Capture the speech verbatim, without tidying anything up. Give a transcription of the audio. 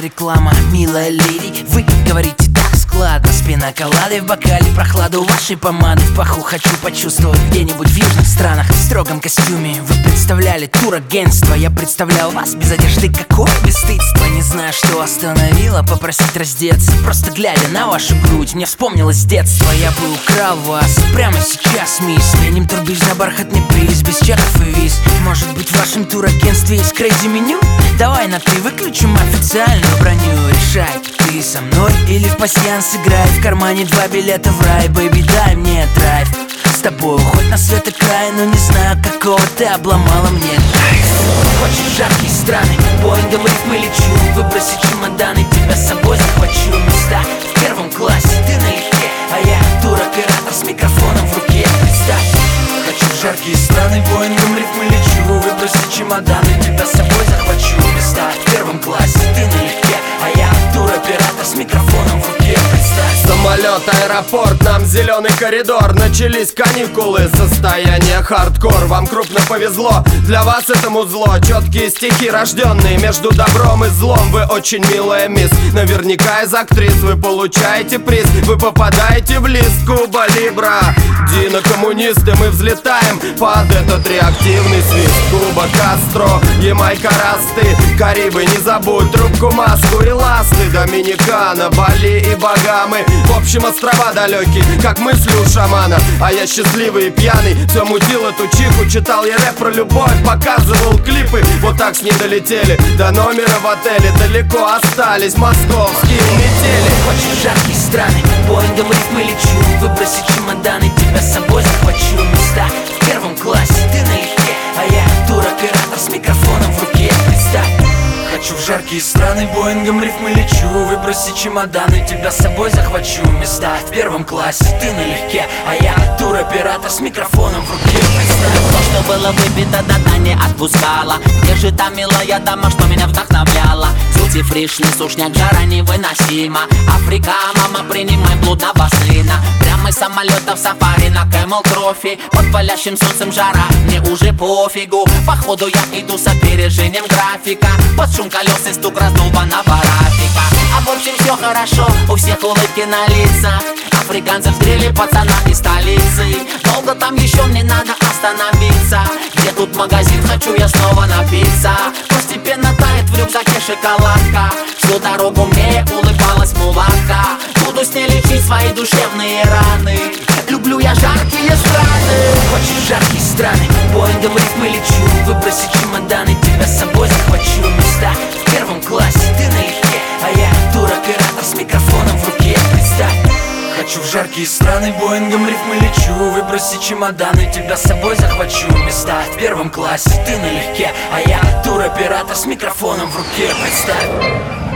реклама, милая леди. Вы говорите так складно, с пиноколадой в бокале, прохладу вашей помады в паху хочу почувствовать где-нибудь в южных странах. В строгом костюме вы представляли турагентство, я представлял вас без одежды, какое бесстыдство. Не знаю, что остановило попросить раздеться. Просто глядя на вашу грудь, мне вспомнилось детство. Я бы украл вас прямо сейчас, мисс. Сменим турбиз на бархатный приз, без чеков и виз. Может быть, в вашем турагентстве есть крейзи меню? Давай на ты выключим официальную броню. Решай, ты со мной или в пасьянс играй. В кармане два билета в рай, бэйби, дай мне драйв. С тобой хоть на свет и край, но не знаю, какого ты обломала мне драйв. Хочешь жаркие страны, Боингом рифмы лечу. Выброси чемоданы, тебя с собой захвачу. Места в первом классе, ты налегке, а я туроператор с микрофоном в руке. Представь, хочу в жаркие страны, Боингом рифмы лечу. Выброси чемоданы, тебя с собой захвачу. Места в первом классе, ты налегке, а я туроператор с микрофоном в руке. Представь. Самолет, аэропорт, нам зеленый коридор. Начались каникулы, состояние хардкор. Вам крупно повезло, для вас это музло. Четкие стихи, рожденные между добром и злом. Вы очень милая мисс, наверняка из актрис. Вы получаете приз, вы попадаете в лист Куба Либра. Дино, коммунисты, мы взлетаем под этот реактивный свист. Куба, Кастро, Ямайка, Расты, Карибы, не забудь трубку, маску и ласты. Доминикана, Бали и Багамы. В общем, острова далекие, как мысли у шамана. А я счастливый и пьяный, все мутил эту чиху. Читал я рэп про любовь, показывал клипы. Вот так с ней долетели до номера в отеле. Далеко остались московские метели. Хочешь жаркие страны, Боингом рифмы лечу. Выброси чемоданы, тебя с собой захвачу. Места в первом классе, ты налегке, а я туроператор с микрофоном в руке. Представь, хочу в жаркие страны, Боингом рифмы лечу. Выброси чемоданы, тебя с собой захвачу. Места в первом классе, ты налегке, а я туроператор с микрофоном в руке. Представь. То, что было выпито, до дна не отпускала. Где же та милая дама, что меня вдохновляла? Зути фришный сушняк, жара невыносима. Африка, мама, принимай блудного сына. Прямо из самолета в сафари на Camel Trophy. Под палящим солнцем жара, мне уже пофигу. Походу я иду с опережением графика. Под шум колес и стук раздолбанного рафика. А в общем все хорошо, у всех улыбки на лицах. Африканцы взгрели пацана из столицы. Долго там еще мне надо остановиться. Где тут магазин, хочу я снова напиться. Постепенно тает в рюкзаке шоколадка. Всю дорогу мне улыбалась мулатка. Буду с ней лечить свои душевные раны. Люблю я жаркие страны. Хочешь жаркие страны, Боингом рифмы лечу. Выброси чемоданы, тебя с собой захвачу. Места в первом классе, ты налегке, а я туроператор с микрофоном в руке. Представь, хочу в жаркие страны, Боингом рифмы лечу. Выброси чемоданы, тебя с собой захвачу. Места в первом классе, ты налегке, а я туроператор с микрофоном в руке. Представь.